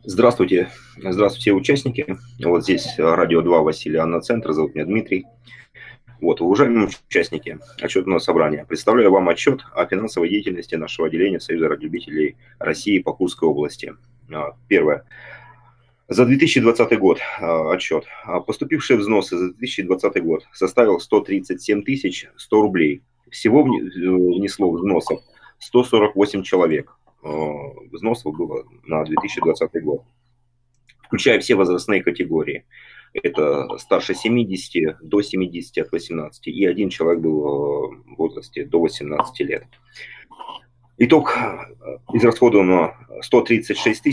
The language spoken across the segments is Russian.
Здравствуйте, здравствуйте, все участники. Вот здесь Радио 2, Василий, Анна Центр, зовут меня Дмитрий. Вот, уважаемые участники отчетного собрания, представляю вам отчет о финансовой деятельности нашего отделения Союза радиолюбителей России по Курской области. Первое. За 2020 год отчет. Поступившие взносы за 2020 год составил 137 100 рублей. Всего внесло взносов 148 человек. Взносов было на 2020 год, включая все возрастные категории. Это старше 70, до 70 от 18, и один человек был в возрасте до 18 лет. Итог израсходовано 136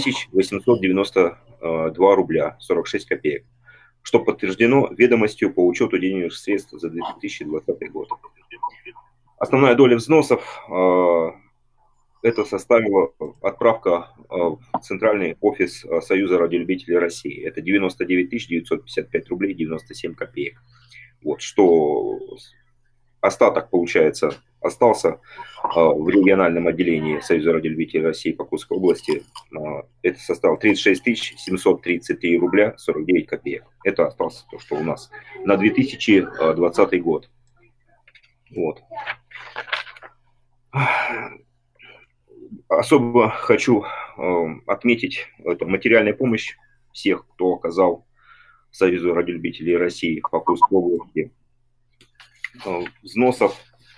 892 рубля 46 копеек, что подтверждено ведомостью по учету денежных средств за 2020 год. Основная доля взносов это составила отправка в центральный офис Союза радиолюбителей России. Это 99 955 рублей 97 копеек. Вот, что остаток, получается, остался в региональном отделении Союза радиолюбителей России по Курской области. Это составило 36 733 рубля 49 копеек. Это осталось то, что у нас на 2020 год. Вот. Особо хочу отметить материальную помощь всех, кто оказал Союзу радиолюбителей России по Курской области. Взносов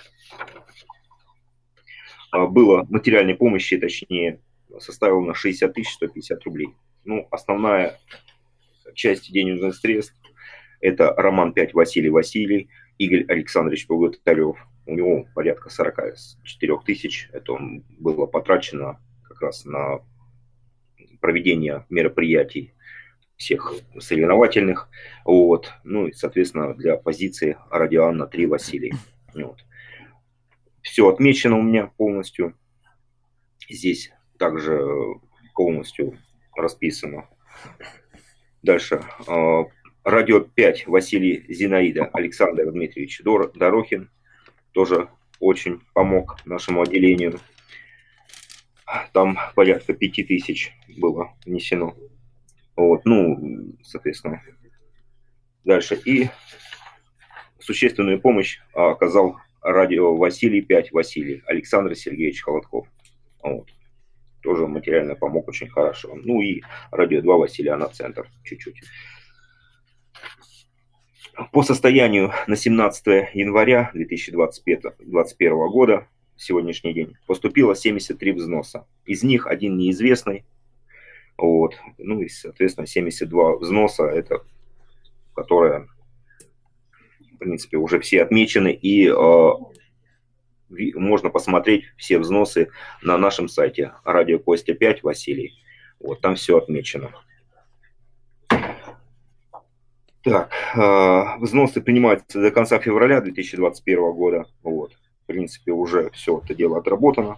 было материальной помощи, точнее, составила на 60 150 рублей. Ну, основная часть денежных средств – это Роман 5 Василий, Игорь Александрович Богатырев. У него порядка 44 тысяч. Это было потрачено как раз на проведение мероприятий всех соревновательных. Вот. Ну и, соответственно, для позиции Радио Анна 3 Василий. Вот. Все отмечено у меня полностью. Здесь также полностью расписано. Дальше. Радио 5 Василий Зинаида Александр Дмитриевич Дорохин. Тоже очень помог нашему отделению. Там порядка 5000 было внесено. Вот, ну, соответственно. Дальше. И существенную помощь оказал радио Василий 5 Василий Александр Сергеевич Холодков. Вот. Тоже материально помог очень хорошо. Ну и радио 2 Василий Анна Центр чуть-чуть. По состоянию на 17 января 2021 года, сегодняшний день, поступило 73 взноса. Из них один неизвестный. Вот. Ну и, соответственно, 72 взноса, это которые, в принципе, уже все отмечены. И можно посмотреть все взносы на нашем сайте Радио Костя 5 Василий. Вот, там все отмечено. Так, взносы принимаются до конца февраля 2021 года. Вот, в принципе, уже все это дело отработано.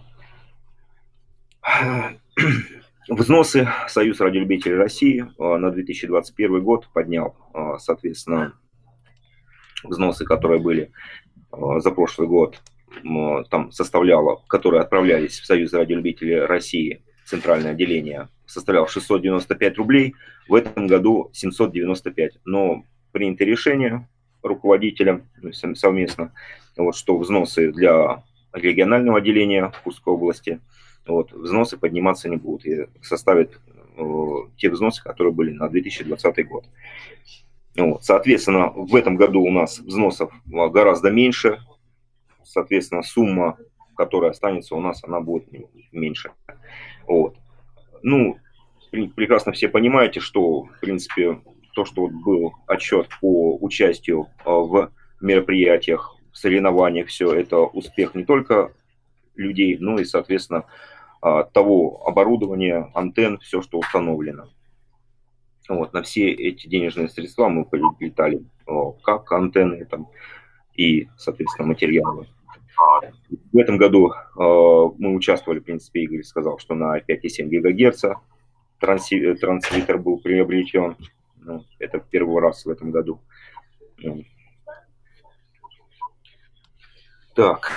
Взносы Союз радиолюбителей России на 2021 год поднял, соответственно, взносы, которые были за прошлый год, там составляло, которые отправлялись в Союз радиолюбителей России, центральное отделение, составлял 695 рублей, в этом году 795. Но принято решение руководителем совместно, вот, что взносы для регионального отделения Курской области, вот, взносы подниматься не будут и составят те взносы, которые были на 2020 год. Вот, соответственно, в этом году у нас взносов гораздо меньше, соответственно, сумма, которая останется у нас, она будет меньше. Вот. Ну, прекрасно все понимаете, что, в принципе, то, что вот был отчет по участию в мероприятиях, в соревнованиях, все это успех не только людей, но и, соответственно, того оборудования, антенн, все, что установлено. Вот, на все эти денежные средства мы приобретали как антенны там, и, соответственно, материалы. В этом году мы участвовали, в принципе, Игорь сказал, что на 5,7 ГГц трансмиттер был приобретен. Ну, это первый раз в этом году. Так,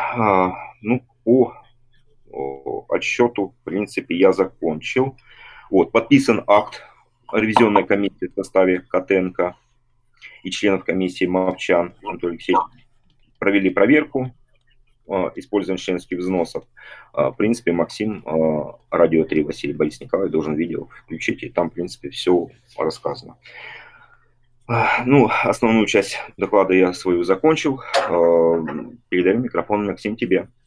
ну, по отсчету, в принципе, я закончил. Вот, подписан акт ревизионной комиссии в составе Котенко и членов комиссии Мовчан Анатолий Алексеевич. Провели проверку использования членских взносов. В принципе, Максим, Радио 3, Василий Борис Николаевич должен видео включить, и там, в принципе, все рассказано. Ну, основную часть доклада я свою закончил. Передаю микрофон, Максим, тебе.